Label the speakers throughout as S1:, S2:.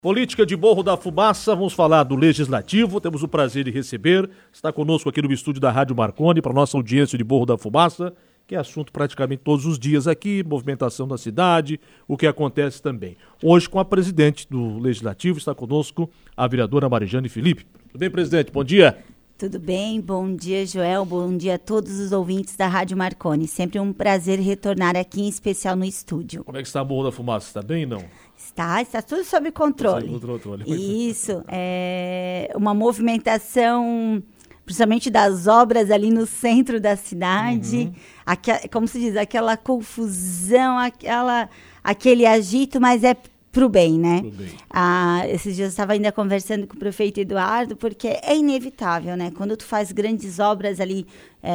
S1: Política de Morro da Fumaça, vamos falar do Legislativo, temos o prazer de receber, está conosco aqui no estúdio da Rádio Marconi, para a nossa audiência de Morro da Fumaça, que é assunto praticamente todos os dias aqui, movimentação da cidade, o que acontece também. Hoje com a presidente do Legislativo, está conosco a vereadora Marijane Felipe. Tudo bem, presidente? Bom dia.
S2: Tudo bem, bom dia, Joel, bom dia a todos os ouvintes da Rádio Marconi. Sempre um prazer retornar aqui, em especial no estúdio.
S1: Como é que está a Morro da Fumaça? Está bem, não?
S2: Está tudo sob controle. Isso, é uma movimentação, principalmente das obras ali no centro da cidade, como se diz, aquela confusão, aquele agito, mas é pro bem, né? Pro bem. Esses dias eu estava ainda conversando com o prefeito Eduardo, porque é inevitável, né? Quando tu faz grandes obras ali,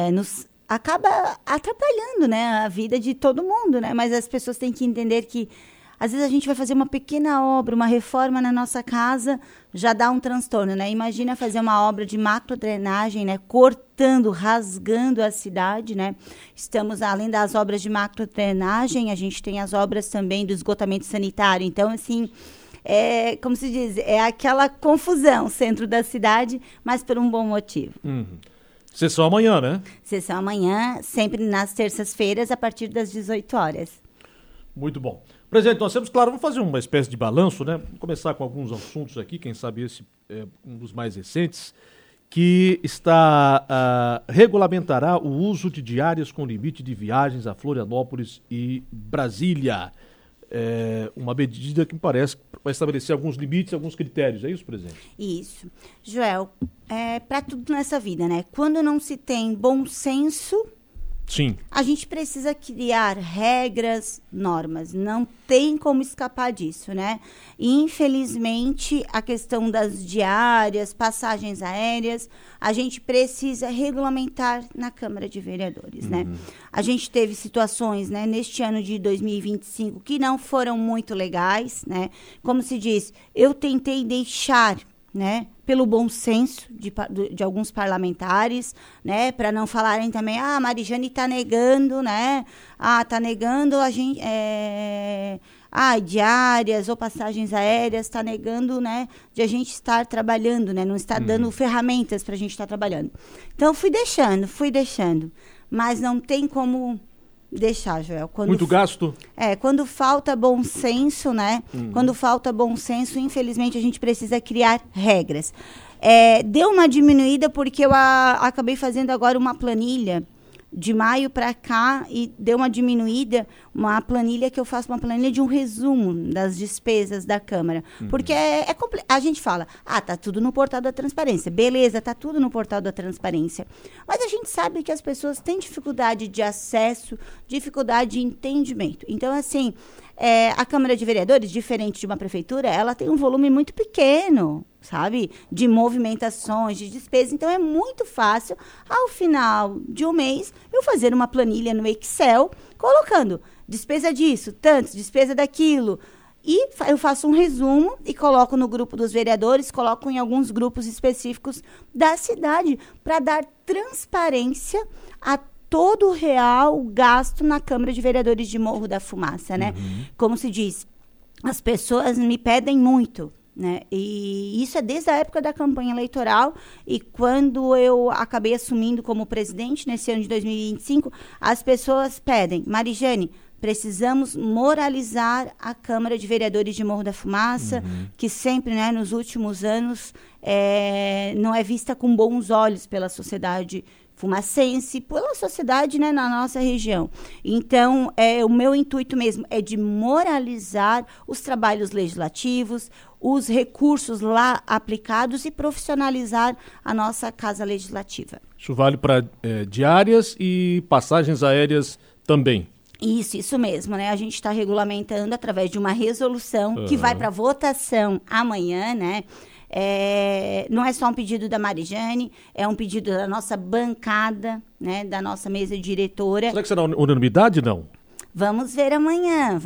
S2: acaba atrapalhando, né, a vida de todo mundo, né? Mas as pessoas têm que entender que às vezes a gente vai fazer uma pequena obra, uma reforma na nossa casa, já dá um transtorno, né? Imagina fazer uma obra de macrodrenagem, né? Cortando, rasgando a cidade, né? Estamos, além das obras de macrodrenagem, a gente tem as obras também do esgotamento sanitário. Então, assim, como se diz, é aquela confusão, centro da cidade, mas por um bom motivo.
S1: Sessão amanhã, né? Sessão
S2: amanhã, sempre nas terças-feiras, a partir das 18 horas.
S1: Muito bom. Presidente, nós temos, claro, vamos fazer uma espécie de balanço, né? Vamos começar com alguns assuntos aqui, quem sabe esse é um dos mais recentes, que regulamentará o uso de diárias com limite de viagens a Florianópolis e Brasília. Uma medida que me parece que vai estabelecer alguns limites, alguns critérios, é isso, presidente?
S2: Isso. Joel, para tudo nessa vida, né? Quando não se tem bom senso,
S1: sim,
S2: a gente precisa criar regras, normas. Não tem como escapar disso, né? E, infelizmente, a questão das diárias, passagens aéreas, a gente precisa regulamentar na Câmara de Vereadores, né? A gente teve situações, né, neste ano de 2025 que não foram muito legais, né? Como se diz, eu tentei deixar, né, pelo bom senso de alguns parlamentares, né, para não falarem também, a Marijane está negando, né, está negando a gente, diárias ou passagens aéreas, está negando, né, de a gente estar trabalhando, né, não está dando ferramentas para a gente estar trabalhando. Então, fui deixando, mas não tem como deixar, Joel.
S1: Muito gasto?
S2: Quando falta bom senso, né? Quando falta bom senso, infelizmente, a gente precisa criar regras. Deu uma diminuída porque eu acabei fazendo agora uma planilha de maio para cá e deu uma diminuída, uma planilha que eu faço, uma planilha de um resumo das despesas da Câmara. Porque a gente fala, tá tudo no portal da transparência. Beleza, tá tudo no portal da transparência. Mas a gente sabe que as pessoas têm dificuldade de acesso, dificuldade de entendimento. Então, assim, a Câmara de Vereadores, diferente de uma prefeitura, ela tem um volume muito pequeno, sabe? De movimentações, de despesas. Então, é muito fácil, ao final de um mês, eu fazer uma planilha no Excel, colocando despesa disso, tantos, despesa daquilo. E eu faço um resumo e coloco no grupo dos vereadores, coloco em alguns grupos específicos da cidade, para dar transparência a todo o real gasto na Câmara de Vereadores de Morro da Fumaça, né? Como se diz, as pessoas me pedem muito, né? E isso é desde a época da campanha eleitoral, e quando eu acabei assumindo como presidente nesse ano de 2025, as pessoas pedem, Marijane, precisamos moralizar a Câmara de Vereadores de Morro da Fumaça, que sempre, né, nos últimos anos, não é vista com bons olhos pela sociedade fumacense, pela sociedade, né, na nossa região. Então, o meu intuito mesmo é de moralizar os trabalhos legislativos, os recursos lá aplicados e profissionalizar a nossa Casa Legislativa.
S1: Isso vale para diárias e passagens aéreas também?
S2: Isso mesmo, né? A gente está regulamentando através de uma resolução que vai para votação amanhã, né? Não é só um pedido da Marijane, é um pedido da nossa bancada, né? Da nossa mesa diretora.
S1: Será que será unanimidade, não?
S2: Vamos ver amanhã.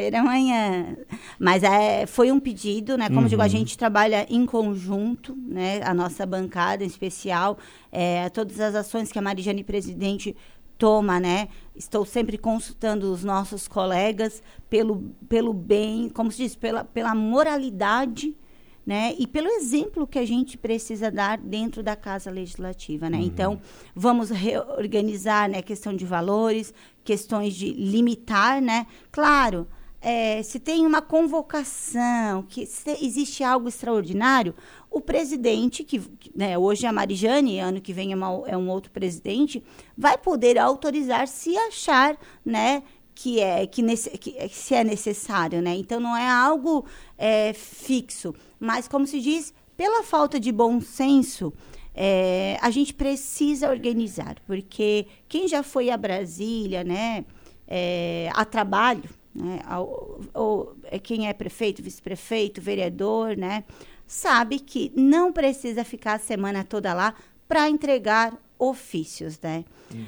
S2: Mas foi um pedido, né? Como eu digo, a gente trabalha em conjunto, né? A nossa bancada em especial, todas as ações que a Marijane, presidente, toma, né? Estou sempre consultando os nossos colegas pelo bem, como se diz, pela moralidade, né? E pelo exemplo que a gente precisa dar dentro da Casa Legislativa, né? Então, vamos reorganizar, né? Questão de valores, questões de limitar, né? Claro, se tem uma convocação, se existe algo extraordinário, o presidente, né, hoje é a Marijane, ano que vem é um outro presidente, vai poder autorizar se achar, né, se é necessário, né? Então, não é algo fixo. Mas, como se diz, pela falta de bom senso, a gente precisa organizar. Porque quem já foi a Brasília, né, a trabalho, né, quem é prefeito, vice-prefeito, vereador, né, sabe que não precisa ficar a semana toda lá para entregar ofícios, né?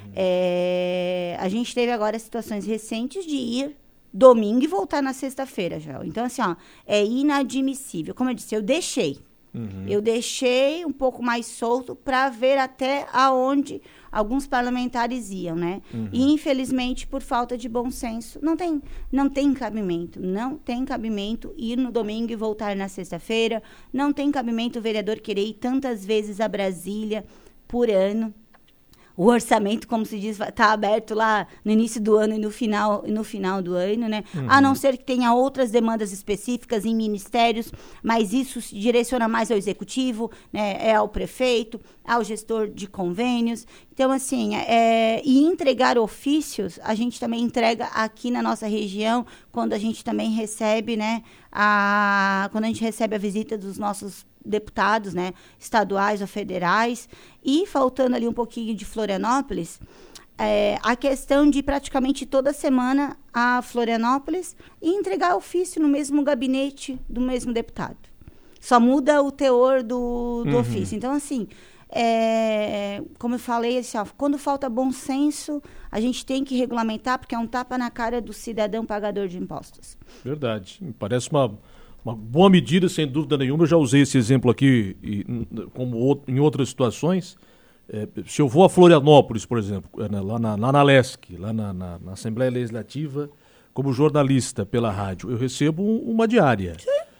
S2: A gente teve agora situações recentes de ir domingo e voltar na sexta-feira, Joel. Então, assim, ó, é inadmissível. Como eu disse, eu deixei. Eu deixei um pouco mais solto para ver até aonde alguns parlamentares iam, né? E, infelizmente, por falta de bom senso, não tem cabimento. Não tem cabimento ir no domingo e voltar na sexta-feira. Não tem cabimento o vereador querer ir tantas vezes a Brasília por ano. O orçamento, como se diz, está aberto lá no início do ano e no final do ano, né? A não ser que tenha outras demandas específicas em ministérios, mas isso se direciona mais ao executivo, né? Ao prefeito, ao gestor de convênios. Então, assim, e entregar ofícios, a gente também entrega aqui na nossa região, quando a gente também recebe, né? Quando a gente recebe a visita dos nossos deputados, né, estaduais ou federais, e faltando ali um pouquinho de Florianópolis, a questão de praticamente toda semana a Florianópolis e entregar ofício no mesmo gabinete do mesmo deputado. Só muda o teor do ofício. Então, assim, como eu falei, assim, ó, quando falta bom senso, a gente tem que regulamentar, porque é um tapa na cara do cidadão pagador de impostos.
S1: Verdade. Me parece uma boa medida, sem dúvida nenhuma. Eu já usei esse exemplo aqui em outras situações. Se eu vou a Florianópolis, por exemplo, lá na LESC, lá na Assembleia Legislativa, como jornalista pela rádio, eu recebo uma diária.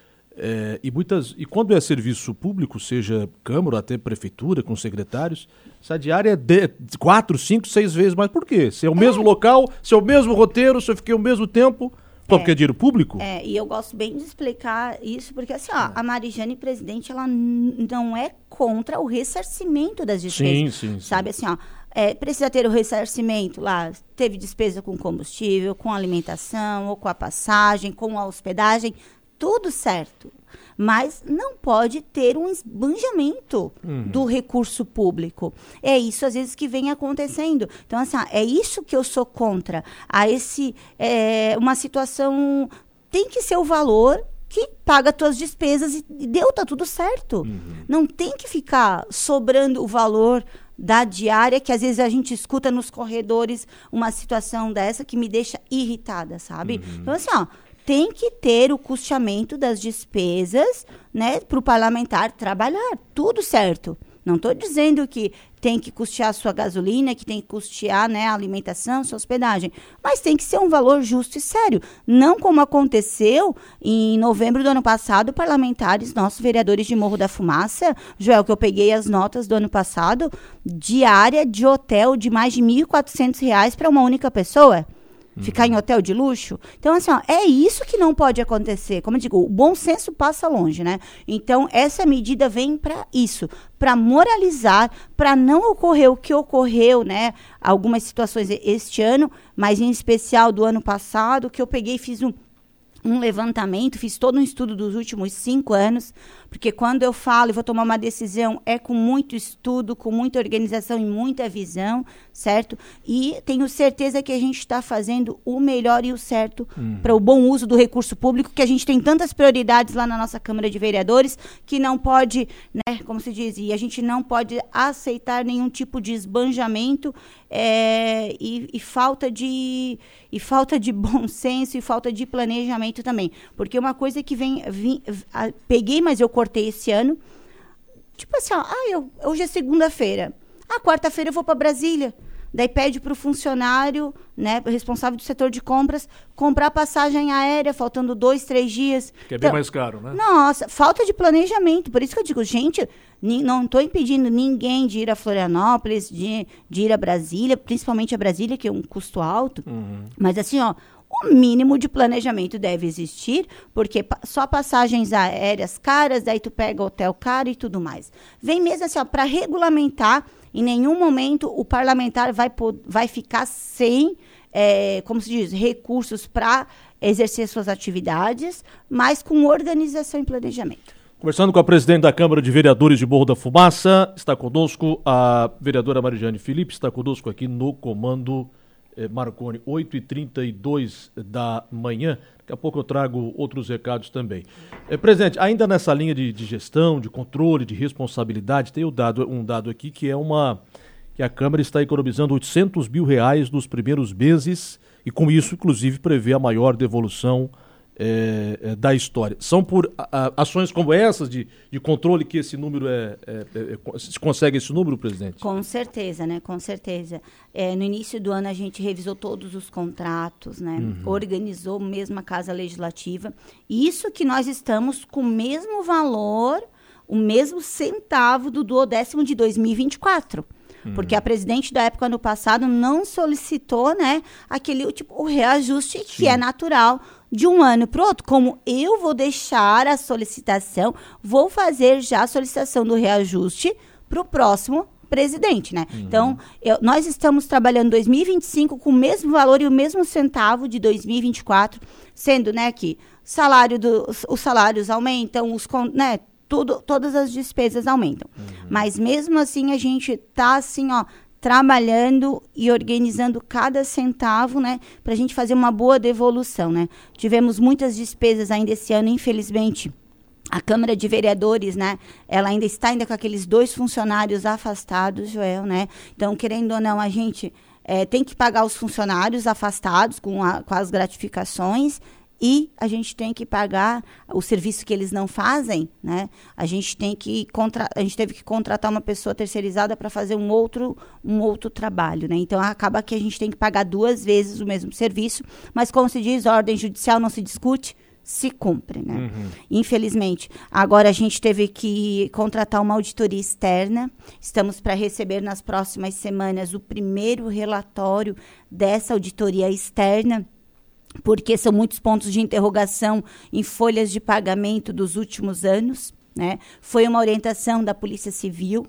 S1: E quando é serviço público, seja Câmara, até Prefeitura, com secretários, essa diária é 4, 5, 6 vezes mais. Por quê? Se é o mesmo local, se é o mesmo roteiro, se eu fiquei o mesmo tempo... Porque é dinheiro público?
S2: E eu gosto bem de explicar isso, porque assim, ó, a Marijane, presidente, ela não é contra o ressarcimento das despesas. Sim. Sabe, assim, ó, precisa ter o ressarcimento lá, teve despesa com combustível, com alimentação, ou com a passagem, com a hospedagem, tudo certo. Mas não pode ter um esbanjamento do recurso público. É isso, às vezes, que vem acontecendo. Então, assim, é isso que eu sou contra. Uma situação... Tem que ser o valor que paga as tuas despesas e tá tudo certo. Não tem que ficar sobrando o valor da diária, que às vezes a gente escuta nos corredores uma situação dessa que me deixa irritada, sabe? Então, assim, ó, tem que ter o custeamento das despesas, né, para o parlamentar trabalhar, tudo certo. Não estou dizendo que tem que custear a sua gasolina, que tem que custear, né, a alimentação, sua hospedagem, mas tem que ser um valor justo e sério. Não como aconteceu em novembro do ano passado, parlamentares, nossos vereadores de Morro da Fumaça, Joel, que eu peguei as notas do ano passado, diária de hotel de mais de R$ 1.400 para uma única pessoa. Ficar em hotel de luxo. Então, assim, ó, é isso que não pode acontecer. Como eu digo, o bom senso passa longe, né? Então, essa medida vem para isso, para moralizar, para não ocorrer o que ocorreu, né? Algumas situações este ano, mas em especial do ano passado, que eu peguei e fiz um levantamento, fiz todo um estudo dos últimos 5 anos, porque quando eu falo e vou tomar uma decisão, é com muito estudo, com muita organização e muita visão, certo? E tenho certeza que a gente está fazendo o melhor e o certo para o bom uso do recurso público, que a gente tem tantas prioridades lá na nossa Câmara de Vereadores, que não pode, né, como se diz, e a gente não pode aceitar nenhum tipo de esbanjamento e falta de bom senso e falta de planejamento também. Porque uma coisa que peguei, mas eu cortei esse ano, tipo assim, hoje é segunda-feira. Quarta-feira eu vou para Brasília. daí pede para o funcionário, né, responsável do setor de compras, comprar passagem aérea, faltando 2, 3 dias.
S1: Que é bem mais caro, né?
S2: Nossa, falta de planejamento. Por isso que eu digo, gente, não estou impedindo ninguém de ir a Florianópolis, de ir a Brasília, principalmente a Brasília, que é um custo alto. Mas assim, ó, o mínimo de planejamento deve existir, porque só passagens aéreas caras, daí tu pega hotel caro e tudo mais. Vem mesmo assim, ó, para regulamentar, em nenhum momento o parlamentar vai ficar sem, como se diz, recursos para exercer suas atividades, mas com organização e planejamento.
S1: Conversando com a presidente da Câmara de Vereadores de Morro da Fumaça, está conosco a vereadora Marijane Felipe, está conosco aqui no comando Marconi, 8h32 da manhã. Daqui a pouco eu trago outros recados também. Presidente, ainda nessa linha de gestão, de controle, de responsabilidade, tem um dado aqui que que a Câmara está economizando R$800 mil nos primeiros meses e com isso, inclusive, prevê a maior devolução da história. São por ações como essas de controle que esse número se consegue esse número, presidente?
S2: Com certeza, né? Com certeza. No início do ano a gente revisou todos os contratos, né? Organizou mesmo a Casa Legislativa. E isso que nós estamos com o mesmo valor, o mesmo centavo do 10º de 2024. Porque a presidente da época, ano passado, não solicitou, né, o reajuste que é natural de um ano para o outro. Como eu vou deixar a solicitação, vou fazer já a solicitação do reajuste para o próximo presidente, né? Então, nós estamos trabalhando 2025 com o mesmo valor e o mesmo centavo de 2024, sendo, né, que os salários aumentam, né, todas as despesas aumentam. Mas mesmo assim a gente está assim, ó, trabalhando e organizando cada centavo, né, para a gente fazer uma boa devolução, né? Tivemos muitas despesas ainda esse ano, infelizmente. A Câmara de Vereadores, né, ela ainda está com aqueles 2 funcionários afastados, Joel, né? Então, querendo ou não, a gente tem que pagar os funcionários afastados com as gratificações. E a gente tem que pagar o serviço que eles não fazem, né? A gente teve que contratar uma pessoa terceirizada para fazer um outro trabalho, né? Então, acaba que a gente tem que pagar 2 vezes o mesmo serviço, mas como se diz, ordem judicial não se discute, se cumpre, né? Infelizmente. Agora, a gente teve que contratar uma auditoria externa. Estamos para receber nas próximas semanas o primeiro relatório dessa auditoria externa, porque são muitos pontos de interrogação em folhas de pagamento dos últimos anos, né? Foi uma orientação da Polícia Civil,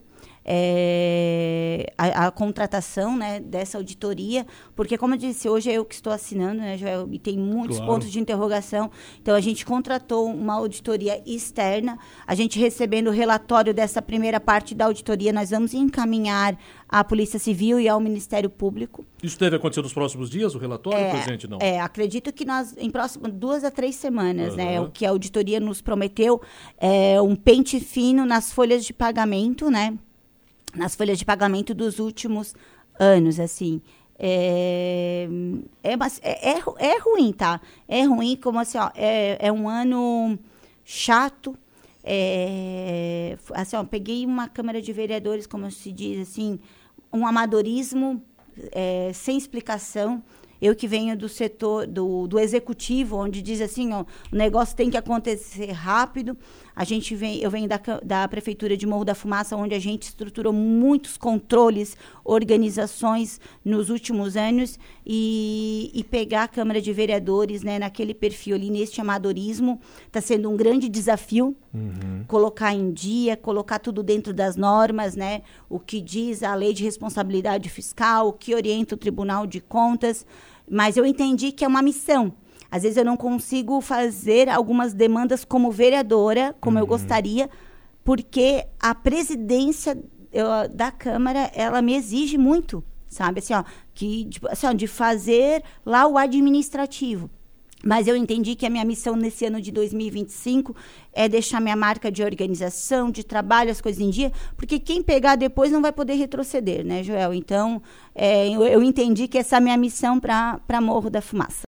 S2: a contratação, né, dessa auditoria, porque, como eu disse, hoje é eu que estou assinando, né, Joel, e tem muitos pontos de interrogação. Então, a gente contratou uma auditoria externa. A gente recebendo o relatório dessa primeira parte da auditoria, nós vamos encaminhar à Polícia Civil e ao Ministério Público.
S1: Isso deve acontecer nos próximos dias, o relatório, presidente, não?
S2: Acredito que em próximas 2 a 3 semanas, né, o que a auditoria nos prometeu é um pente fino nas folhas de pagamento, né, nas folhas de pagamento dos últimos anos, assim. É ruim, tá? É ruim, como assim, ó, é um ano chato. Assim, ó, peguei uma Câmara de Vereadores, como se diz, assim, um amadorismo sem explicação. Eu que venho do setor, do executivo, onde diz assim, ó, o negócio tem que acontecer rápido. Eu venho da Prefeitura de Morro da Fumaça, onde a gente estruturou muitos controles, organizações nos últimos anos, e pegar a Câmara de Vereadores, né, naquele perfil ali, neste amadorismo, está sendo um grande desafio. Colocar em dia, colocar tudo dentro das normas, né, o que diz a Lei de Responsabilidade Fiscal, o que orienta o Tribunal de Contas. Mas eu entendi que é uma missão. Às vezes eu não consigo fazer algumas demandas como vereadora, como eu gostaria, porque a presidência da Câmara, ela me exige muito, sabe? Assim, ó, de fazer lá o administrativo. Mas eu entendi que a minha missão nesse ano de 2025 é deixar minha marca de organização, de trabalho, as coisas em dia, porque quem pegar depois não vai poder retroceder, né, Joel? Então, eu entendi que essa é a minha missão para Morro da Fumaça.